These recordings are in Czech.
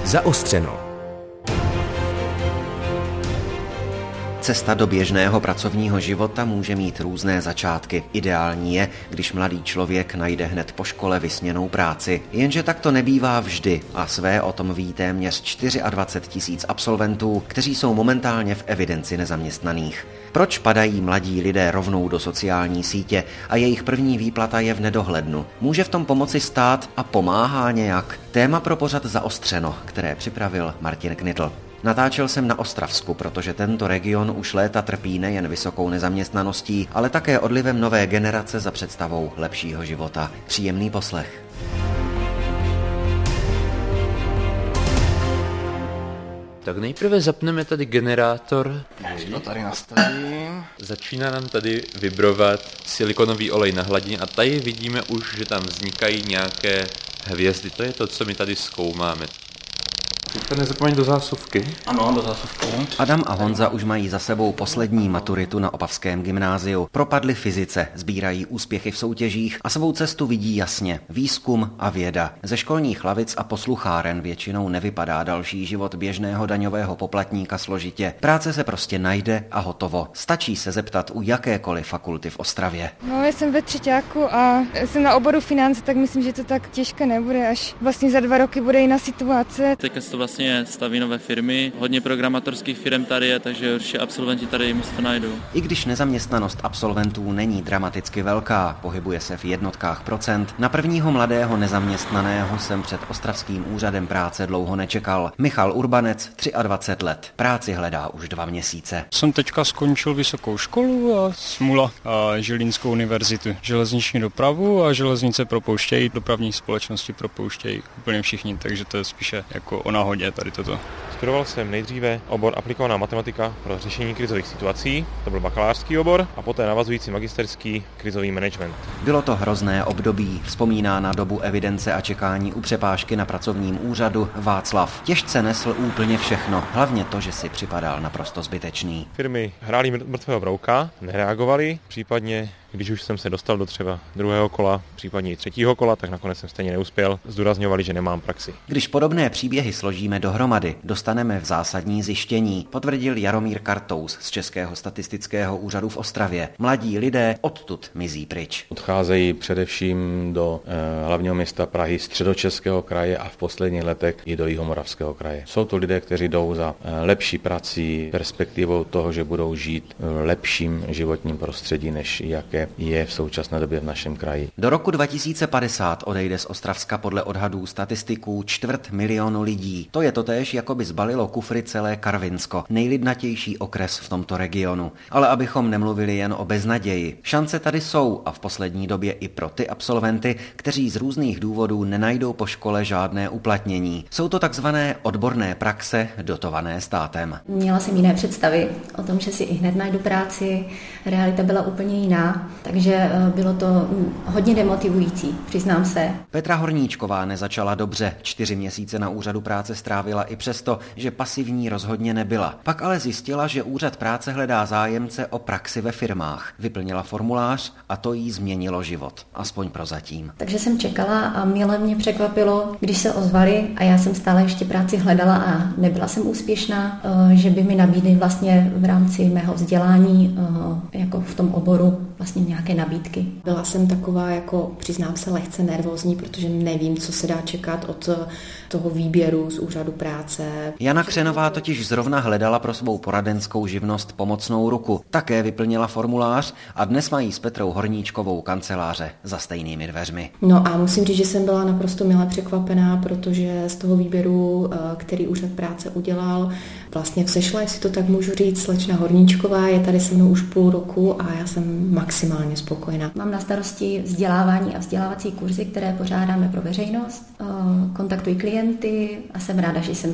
Zaostřeno. Cesta do běžného pracovního života může mít různé začátky. Ideální je, když mladý člověk najde hned po škole vysněnou práci. Jenže tak to nebývá vždy a své o tom ví téměř 24 000 absolventů, kteří jsou momentálně v evidenci nezaměstnaných. Proč padají mladí lidé rovnou do sociální sítě a jejich první výplata je v nedohlednu? Může v tom pomoci stát a pomáhá nějak? Téma pro pořad Zaostřeno, které připravil Martin Knitl. Natáčel jsem na Ostravsku, protože tento region už léta trpí nejen vysokou nezaměstnaností, ale také odlivem nové generace za představou lepšího života. Příjemný poslech. Tak nejprve zapneme tady generátor. To tady nastavím. Začíná nám tady vibrovat silikonový olej na hladině a tady vidíme už, že tam vznikají nějaké hvězdy. To je to, co my tady zkoumáme. Teďka nezapomeň do zásuvky. Ano, do zásuvky. Adam a Honza už mají za sebou poslední maturitu na Opavském gymnáziu. Propadli fyzice, sbírají úspěchy v soutěžích a svou cestu vidí jasně. Výzkum a věda. Ze školních lavic a poslucháren většinou nevypadá další život běžného daňového poplatníka složitě. Práce se prostě najde a hotovo. Stačí se zeptat u jakékoliv fakulty v Ostravě. No, já jsem ve třeťáku a jsem na oboru finance, tak myslím, že to tak těžké nebude, až vlastně za 2 roky bude jiná situace. Vlastně staví nové firmy, hodně programátorských firm tady je, takže určitě absolventi tady místo najdou. I když nezaměstnanost absolventů není dramaticky velká, pohybuje se v jednotkách procent, na prvního mladého nezaměstnaného jsem před ostravským úřadem práce dlouho nečekal. Michal Urbanec, 23 let, práci hledá už 2 měsíce. Jsem teďka skončil vysokou školu a Smula a Žilinskou univerzitu. Železniční dopravu a železnice propouštějí, dopravní společnosti propouštějí úplně všichni, takže to je spíše jako o náhodě tady toto. Studoval jsem nejdříve obor aplikovaná matematika pro řešení krizových situací, to byl bakalářský obor, a poté navazující magisterský krizový management. Bylo to hrozné období, vzpomíná na dobu evidence a čekání u přepážky na pracovním úřadu Václav. Těžce nesl úplně všechno, hlavně to, že si připadal naprosto zbytečný. Firmy hrály mrtvého brouka, nereagovaly, případně když už jsem se dostal do třeba 2. kola, případně i 3. kola, tak nakonec jsem stejně neuspěl. Zdůrazňovali, že nemám praxi. Když podobné příběhy složíme dohromady, dostaneme v zásadní zjištění, potvrdil Jaromír Kartous z Českého statistického úřadu v Ostravě. Mladí lidé odtud mizí pryč. Odcházejí především do hlavního města Prahy, Středočeského kraje a v posledních letech i do Jihomoravského kraje. Jsou to lidé, kteří jdou za lepší prací, perspektivou toho, že budou žít v lepším životním prostředí, než jaké je v současné době v našem kraji. Do roku 2050 odejde z Ostravska podle odhadů statistiků 250 000 lidí. To je totéž, jako by zbalilo kufry celé Karvinsko, nejlidnatější okres v tomto regionu. Ale abychom nemluvili jen o beznaději, šance tady jsou a v poslední době i pro ty absolventy, kteří z různých důvodů nenajdou po škole žádné uplatnění. Jsou to takzvané odborné praxe dotované státem. Měla jsem jiné představy o tom, že si i hned najdu práci, realita byla úplně jiná. Takže bylo to hodně demotivující, přiznám se. Petra Horníčková nezačala dobře. 4 měsíce na úřadu práce strávila i přesto, že pasivní rozhodně nebyla. Pak ale zjistila, že úřad práce hledá zájemce o praxi ve firmách. Vyplnila formulář a to jí změnilo život. Aspoň prozatím. Takže jsem čekala a mile mě překvapilo, když se ozvali a já jsem stále ještě práci hledala a nebyla jsem úspěšná, že by mi nabídli vlastně v rámci mého vzdělání jako v tom oboru vlastně nějaké nabídky. Byla jsem taková, jako přiznám se, lehce nervózní, protože nevím, co se dá čekat od toho výběru z úřadu práce. Jana Křenová totiž zrovna hledala pro svou poradenskou živnost pomocnou ruku. Také vyplnila formulář a dnes mají s Petrou Horníčkovou kanceláře za stejnými dveřmi. No a musím říct, že jsem byla naprosto mile překvapená, protože z toho výběru, který úřad práce udělal, vlastně vzešla, jestli to tak můžu říct, slečna Horníčková je tady se mnou už půl roku a já jsem maximálně spokojená. Mám na starosti vzdělávání a vzdělávací kurzy, které pořádáme pro veřejnost, kontaktuji klienty a jsem ráda, že jsem tady.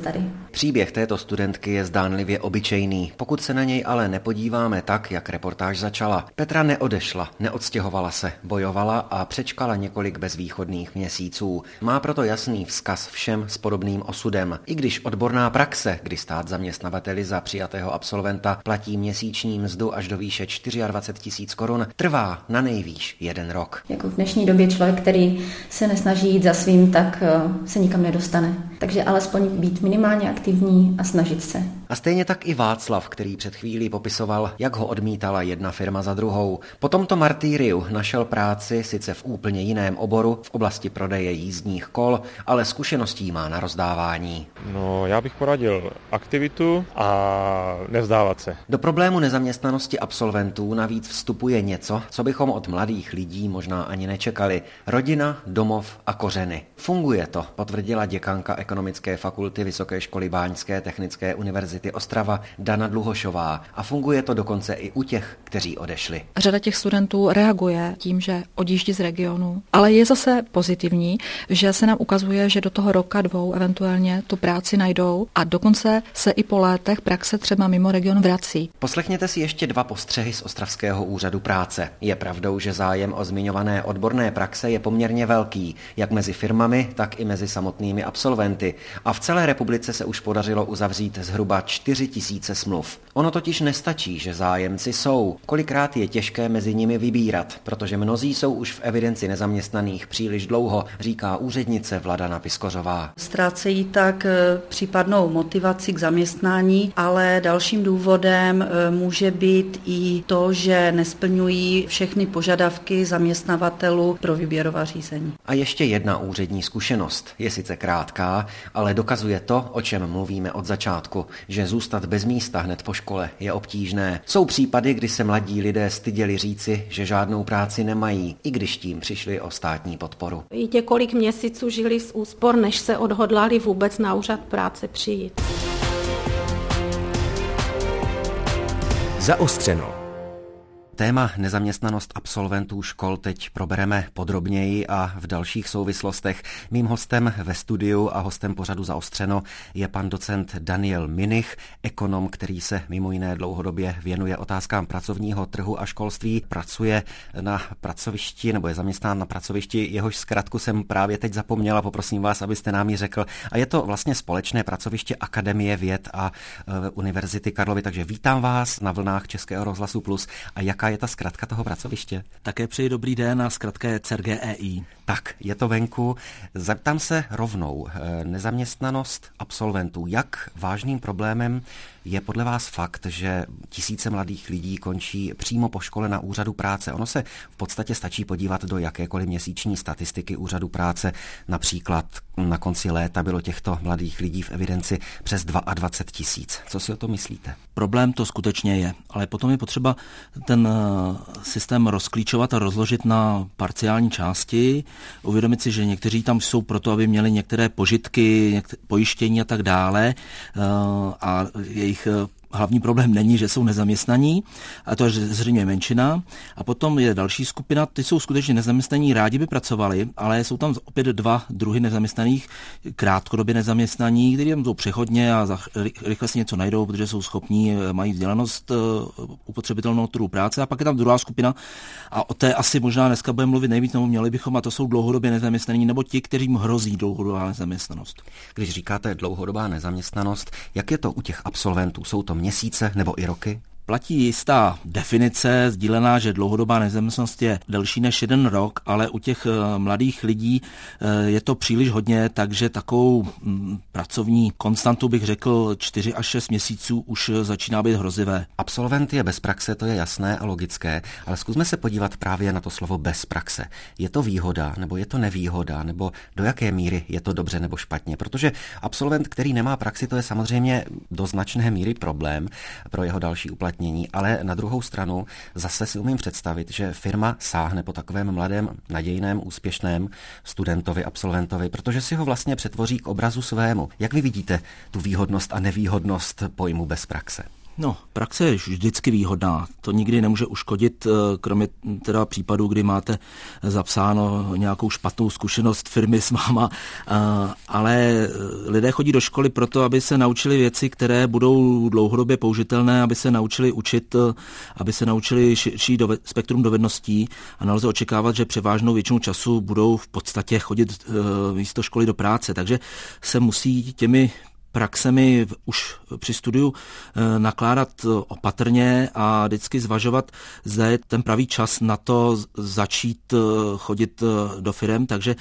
Příběh této studentky je zdánlivě obyčejný, pokud se na něj ale nepodíváme tak, jak reportáž začala. Petra neodešla, neodstěhovala se, bojovala a přečkala několik bezvýchodných měsíců. Má proto jasný vzkaz všem s podobným osudem. I když odborná praxe, kdy stát zaměstnavateli za přijatého absolventa platí měsíční mzdu až do výše 24 000 korun, trvá na nejvýš 1 rok. Jako v dnešní době člověk, který se nesnaží jít za svým, tak se nikam nedostane. Takže alespoň být minimálně aktivní a snažit se. A stejně tak i Václav, který před chvílí popisoval, jak ho odmítala jedna firma za druhou. Po tomto martýriu našel práci sice v úplně jiném oboru, v oblasti prodeje jízdních kol, ale zkušeností má na rozdávání. No, já bych poradil aktivitu a nevzdávat se. Do problému nezaměstnanosti absolventů navíc vstupuje něco, co bychom od mladých lidí možná ani nečekali. Rodina, domov a kořeny. Funguje to, potvrdila děkanka Ekonomické fakulty Vysoké školy Báňské technické univerzity Ostrava Dana Dluhošová. A funguje to dokonce i u těch, kteří odešli. Řada těch studentů reaguje tím, že odjíždí z regionu, ale je zase pozitivní, že se nám ukazuje, že do toho roka, 2 eventuálně tu práci najdou a dokonce se i po létech praxe třeba mimo region vrací. Poslechněte si ještě 2 postřehy z Ostravského úřadu práce. Je pravdou, že zájem o zmiňované odborné praxe je poměrně velký, jak mezi firmami, tak i mezi samotnými absolventy. A v celé republice se už podařilo uzavřít zhruba 4 000 smluv. Ono totiž nestačí, že zájemci jsou. Kolikrát je těžké mezi nimi vybírat, protože mnozí jsou už v evidenci nezaměstnaných příliš dlouho, říká úřednice Vladana Piskořová. Ztrácejí tak případnou motivaci k zaměstnání, ale dalším důvodem může být i to, že nesplňují všechny požadavky zaměstnavatelů pro výběrová řízení. A ještě jedna úřední zkušenost. Je sice krátká, ale dokazuje to, o čem mluvíme od začátku, že zůstat bez místa hned po škole je obtížné. Jsou případy, kdy se mladí lidé styděli říci, že žádnou práci nemají, i když tím přišli o státní podporu. I několik měsíců žili z úspor, než se odhodlali vůbec na úřad práce přijít. Zaostřeno. Téma nezaměstnanost absolventů škol teď probereme podrobněji a v dalších souvislostech. Mým hostem ve studiu a hostem pořadu Zaostřeno je pan docent Daniel Minich, ekonom, který se mimo jiné dlouhodobě věnuje otázkám pracovního trhu a školství. Pracuje na pracovišti nebo je zaměstnán na pracovišti, jehož zkratku jsem právě teď zapomněla, poprosím vás, abyste nám ji řekl. A je to vlastně společné pracoviště Akademie věd a Univerzity Karlovy, takže vítám vás na vlnách Českého rozhlasu Plus. A jaká je ta zkratka toho pracoviště? Také přeji dobrý den a zkratka je CERGEI. Tak, je to venku. Zeptám se rovnou. Nezaměstnanost absolventů. Jak vážným problémem je podle vás fakt, že tisíce mladých lidí končí přímo po škole na úřadu práce? Ono se v podstatě stačí podívat do jakékoliv měsíční statistiky úřadu práce. Například na konci léta bylo těchto mladých lidí v evidenci přes 22 000. Co si o to myslíte? Problém to skutečně je, ale potom je potřeba ten systém rozklíčovat a rozložit na parciální části, uvědomit si, že někteří tam jsou proto, aby měli některé požitky, pojištění a tak dále a jejich hlavní problém není, že jsou nezaměstnaní, a to je zřejmě menšina. A potom je další skupina, ty jsou skutečně nezaměstnaní, rádi by pracovali, ale jsou tam opět 2 druhy nezaměstnaných, krátkodobě nezaměstnaní, kteří tam jsou přechodně a rychle si něco najdou, protože jsou schopní, mají vzdělanost upotřebitelnou trhu práce. A pak je tam druhá skupina a o té asi možná dneska budeme mluvit nejvíc, nebo měli bychom, a to jsou dlouhodobě nezaměstnaní, nebo ti, kterým hrozí dlouhodobá nezaměstnanost. Když říkáte dlouhodobá nezaměstnanost, jak je to u těch absolventů? Jsou to měsíce nebo i roky? Platí jistá definice sdílená, že dlouhodobá nezaměstnanost je delší než 1 rok, ale u těch mladých lidí je to příliš hodně, takže takovou pracovní konstantu bych řekl 4 až 6 měsíců už začíná být hrozivé. Absolvent je bez praxe, to je jasné a logické, ale zkusme se podívat právě na to slovo bez praxe. Je to výhoda nebo je to nevýhoda, nebo do jaké míry je to dobře nebo špatně? Protože absolvent, který nemá praxi, to je samozřejmě do značné míry problém pro jeho další uplatnění. Ale na druhou stranu zase si umím představit, že firma sáhne po takovém mladém, nadějném, úspěšném studentovi, absolventovi, protože si ho vlastně přetvoří k obrazu svému. Jak vy vidíte tu výhodnost a nevýhodnost pojmu bez praxe? No, praxe je vždycky výhodná. To nikdy nemůže uškodit, kromě teda případů, kdy máte zapsáno nějakou špatnou zkušenost firmy s váma, ale lidé chodí do školy proto, aby se naučili věci, které budou dlouhodobě použitelné, aby se naučili učit, aby se naučili širší spektrum dovedností a nelze očekávat, že převážnou většinu času budou v podstatě chodit místo školy do práce. Takže se musí těmi praxemi už při studiu nakládat opatrně a vždycky zvažovat, zda je ten pravý čas na to začít chodit do firem, takže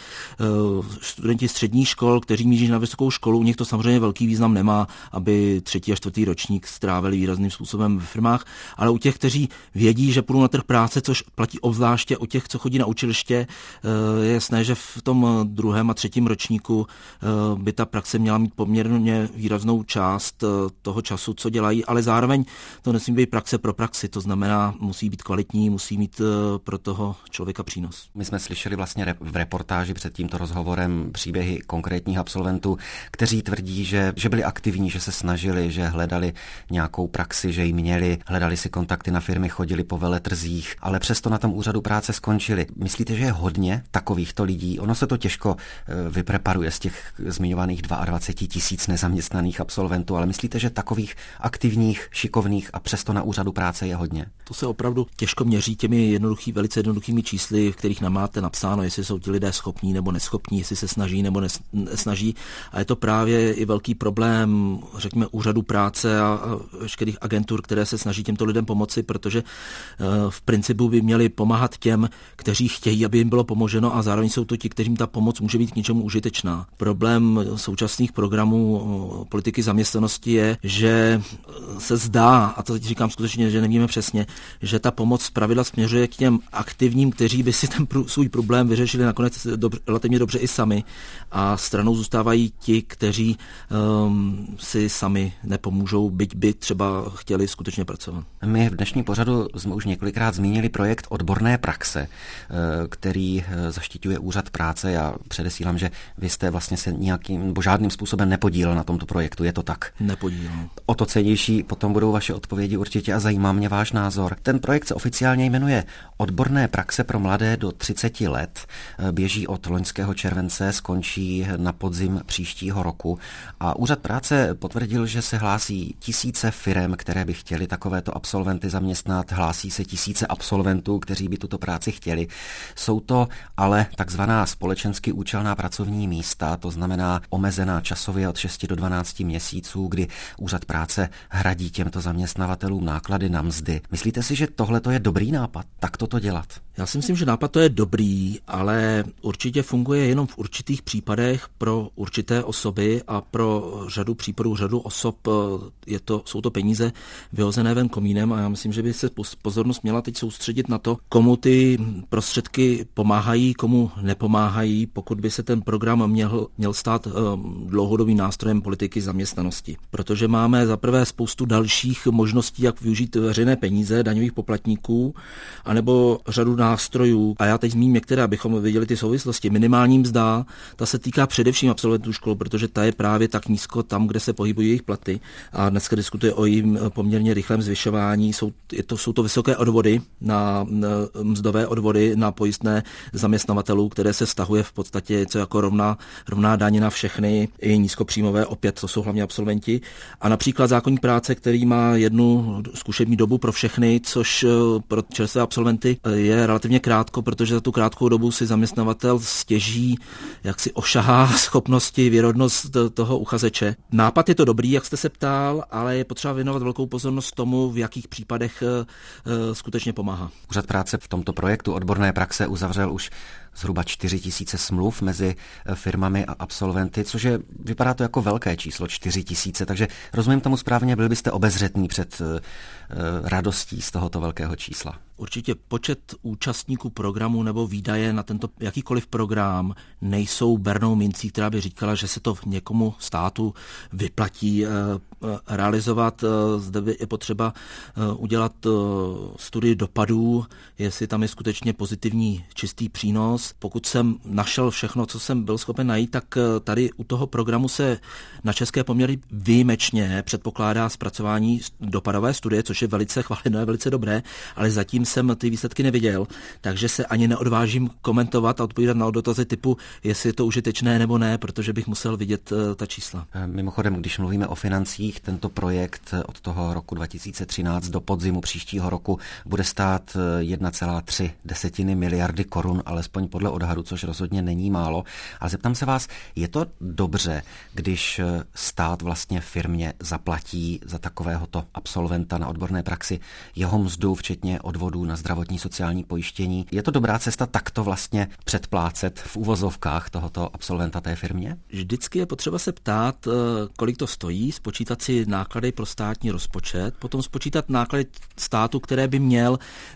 studenti středních škol, kteří míří na vysokou školu, u nich to samozřejmě velký význam nemá, aby 3. a 4. ročník strávili výrazným způsobem ve firmách, ale u těch, kteří vědí, že půjdou na trh práce, což platí obzvláště u těch, co chodí na učiliště, je jasné, že v tom 2. a 3. ročníku by ta praxe měla mít poměrně výraznou část toho času, co dělají, ale zároveň to nesmí být praxe pro praxi, to znamená, musí být kvalitní, musí mít pro toho člověka přínos. My jsme slyšeli vlastně v reportáži před tímto rozhovorem příběhy konkrétních absolventů, kteří tvrdí, že byli aktivní, že se snažili, že hledali nějakou praxi, že ji měli, hledali si kontakty na firmy, chodili po veletrzích, ale přesto na tom úřadu práce skončili. Myslíte, že je hodně takovýchto lidí? Ono se to těžko vypreparuje z těch zmiňovaných 22 000 nezaměstnaných absolventů, ale myslíte, že takových aktivních, šikovných a přesto na úřadu práce je hodně? To se opravdu těžko měří těmi velice jednoduchými čísly, v kterých máte napsáno, jestli jsou ti lidé schopní nebo neschopní, jestli se snaží nebo nesnaží. A je to právě i velký problém, řekněme, úřadu práce a veškerých agentur, které se snaží těmto lidem pomoci, protože v principu by měli pomáhat těm, kteří chtějí, aby jim bylo pomoženo, a zároveň jsou to ti, kterým ta pomoc může být k něčemu užitečná. Problém současných programů politiky zaměstnanosti je, že se zdá, a to teď říkám skutečně, že nevíme přesně, že ta pomoc zpravidla směřuje k těm aktivním, kteří by si ten svůj problém vyřešili nakonec relativně dobře i sami, a stranou zůstávají ti, kteří si sami nepomůžou, byť by třeba chtěli skutečně pracovat. My v dnešním pořadu jsme už několikrát zmínili projekt odborné praxe, který zaštiťuje úřad práce. Já předesílám, že vy jste vlastně se nějakým nebo žádným způsobem nepodílel na tomto projektu, je to tak? Nepodílel. O to cennější potom budou vaše odpovědi určitě a zajímá mě váš názor. Ten projekt se oficiálně jmenuje Odborné praxe pro mladé do 30 let. Běží od loňského července, skončí na podzim příštího roku a úřad práce potvrdil, že se hlásí tisíce firem, které by chtěli takovéto absolventy zaměstnat, hlásí se tisíce absolventů, kteří by tuto práci chtěli. Jsou to ale takzvaná společensky účelná pracovní místa, to znamená omezená časově od 6 do 12 měsíců, kdy úřad práce hradí těmto zaměstnavatelům náklady na mzdy. Myslíte si, že tohle je dobrý nápad, tak to dělat? Já si myslím, že nápad to je dobrý, ale určitě funguje jenom v určitých případech pro určité osoby a pro řadu případů, řadu osob jsou to peníze vyhozené ven komínem, a já myslím, že by se pozornost měla teď soustředit na to, komu ty prostředky pomáhají, komu nepomáhají, pokud by se ten program měl stát dlouhodobým nástrojem politiky zaměstnanosti. Protože máme zaprvé spoustu dalších možností, jak využít veřejné peníze daňových poplatníků, anebo řadu nástrojů. A já teď zmíním některé, abychom viděli ty souvislosti. Minimální mzda, ta se týká především absolventů škol, protože ta je právě tak nízko tam, kde se pohybují jejich platy. A dneska diskutuje o jejím poměrně rychlém zvyšování. Jsou to vysoké odvody na mzdové odvody na pojistné zaměstnavatelů, které se vztahuje v podstatě něco jako rovná daň na všechny, i nízkopříjmové, opět to jsou hlavně absolventi. A například zákoník práce, který má jednu zkušební dobu pro všechny, což pro čerstvé absolventy je relativně krátko, protože za tu krátkou dobu si zaměstnavatel stěží, jak si ošahá schopnosti, věrohodnost toho uchazeče. Nápad je to dobrý, jak jste se ptal, ale je potřeba věnovat velkou pozornost tomu, v jakých případech skutečně pomáhá. Úřad práce v tomto projektu odborné praxe uzavřel už zhruba 4 000 smluv mezi firmami a absolventy, což vypadá to jako velké číslo, 4 000, takže rozumím tomu správně, byl byste obezřetný před radostí z tohoto velkého čísla. Určitě počet účastníků programu nebo výdaje na tento jakýkoliv program nejsou bernou mincí, která by říkala, že se to někomu státu vyplatí realizovat. Zde je potřeba udělat studii dopadů, jestli tam je skutečně pozitivní čistý přínos. Pokud jsem našel všechno, co jsem byl schopen najít, tak tady u toho programu se na české poměry výjimečně předpokládá zpracování dopadové studie, což je velice chválené, velice dobré, ale zatím jsem ty výsledky neviděl, takže se ani neodvážím komentovat a odpovídat na dotazy typu, jestli je to užitečné nebo ne, protože bych musel vidět ta čísla. Mimochodem, když mluvíme o financích, tento projekt od toho roku 2013 do podzimu příštího roku bude stát 1,3 miliardy korun, alespoň podle odhadu, což rozhodně není málo. A zeptám se vás, je to dobře, když stát vlastně firmě zaplatí za takovéhoto absolventa na odborné praxi jeho mzdu, včetně odvodů na zdravotní sociální pojištění? Je to dobrá cesta takto vlastně předplácet v uvozovkách tohoto absolventa té firmě? Vždycky je potřeba se ptát, kolik to stojí, spočítat si náklady pro státní rozpočet, potom spočítat náklady státu, které by měl,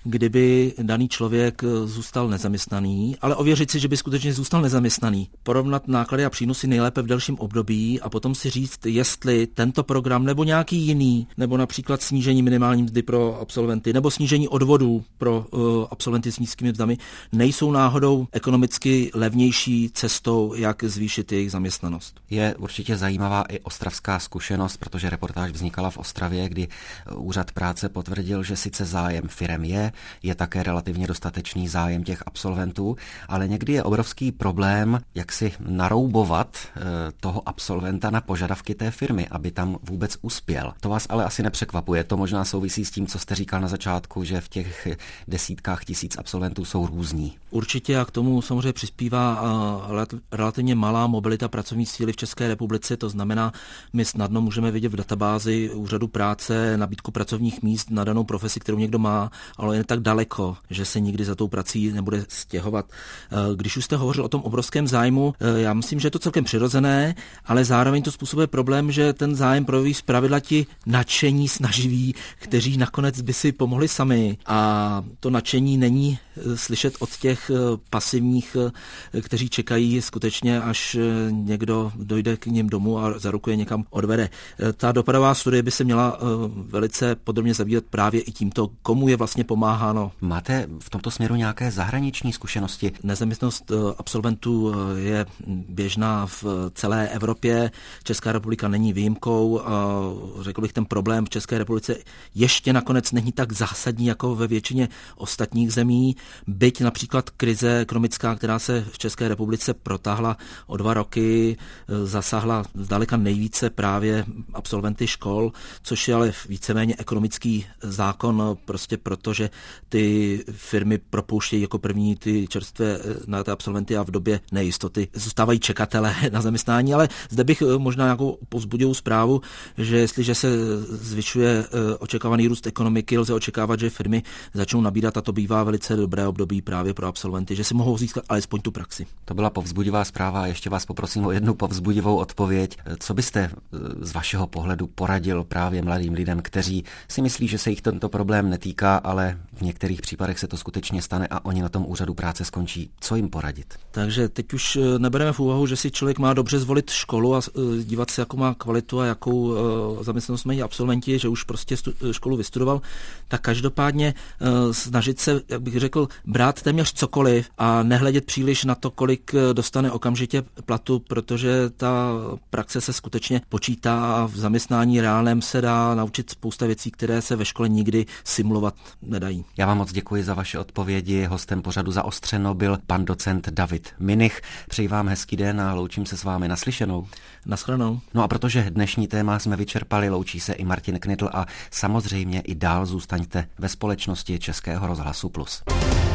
kdyby daný člověk zůstal nezaměstnaný, ale ověřit si, že by skutečně zůstal nezaměstnaný. Porovnat náklady a přínosy nejlépe v delším období a potom si říct, jestli tento program nebo nějaký jiný, nebo například snížení minimální mzdy pro absolventy, nebo snížení odvodů pro absolventy s nízkými mzdami, nejsou náhodou ekonomicky levnější cestou, jak zvýšit jejich zaměstnanost. Je určitě zajímavá i ostravská zkušenost, protože reportáž vznikala v Ostravě, kdy úřad práce potvrdil, že sice zájem firem je také relativně dostatečný zájem těch absolventů, ale někdy je obrovský problém, jak si naroubovat toho absolventa na požadavky té firmy, aby tam vůbec uspěl. To vás ale asi nepřekvapuje, to možná souvisí s tím, co jste říkal na začátku, že v těch desítkách tisíc absolventů jsou různí. Určitě a k tomu samozřejmě přispívá relativně malá mobilita pracovní síly v České republice, to znamená, my snadno můžeme vidět v databázi úřadu práce nabídku pracovních míst na danou profesi, kterou někdo má, ale je tak daleko, že se nikdy za tou prací nebude stěhovat. Když už jste hovořil o tom obrovském zájmu, já myslím, že je to celkem přirozené, ale zároveň to způsobuje problém, že ten zájem projeví zpravidla ti nadšení, snaživí, kteří nakonec by si pomohli sami. A to nadšení není slyšet od těch pasivních, kteří čekají skutečně, až někdo dojde k nim domů a za ruku je někam odvede. Ta dopadová studie by se měla velice podrobně zabývat právě i tímto, komu je vlastně pomáháno. Máte v tomto směru nějaké zahraniční zkušenosti? Nezaměstnanost absolventů je běžná v celé Evropě. Česká republika není výjimkou. Řekl bych, ten problém v České republice ještě nakonec není tak zásadní jako ve většině ostatních zemí. Byť například krize ekonomická, která se v České republice protáhla o 2 roky, zasáhla zdaleka nejvíce právě absolventy škol, což je ale víceméně ekonomický zákon, prostě proto, že ty firmy propouštějí jako první ty čerstvé na ty absolventy a v době nejistoty zůstávají čekatelé na zaměstnání, ale zde bych možná nějakou povzbudivou zprávu, že jestliže se zvyšuje očekávaný růst ekonomiky, lze očekávat, že firmy začnou nabírat a to bývá velice dobré období právě pro absolventy, že si mohou získat alespoň tu praxi. To byla povzbudivá zpráva a ještě vás poprosím o jednu povzbudivou odpověď. Co byste z vašeho pohledu poradil právě mladým lidem, kteří si myslí, že se jich tento problém netýká, ale v některých případech se to skutečně stane a oni na tom úřadu práce skončí? Co jim poradit? Takže teď už nebereme v úvahu, že si člověk má dobře zvolit školu a dívat se, jakou má kvalitu a jakou zaměstnanost mají absolventi, že už prostě školu vystudoval, tak každopádně snažit se, jak bych řekl, brát téměř cokoliv a nehledět příliš na to, kolik dostane okamžitě platu, protože ta praxe se skutečně počítá a v zaměstnání reálném se dá naučit spousta věcí, které se ve škole nikdy simulovat nedají. Já vám moc děkuji za vaše odpovědi. Hostem pořadu Zaostřeno byl pan docent David Minich. Přeji vám hezký den a loučím se s vámi naslyšenou. Naschledanou. No a protože dnešní téma jsme vyčerpali, loučí se i Martin Knitl a samozřejmě i dál zůstaňte ve společnosti Českého rozhlasu Plus.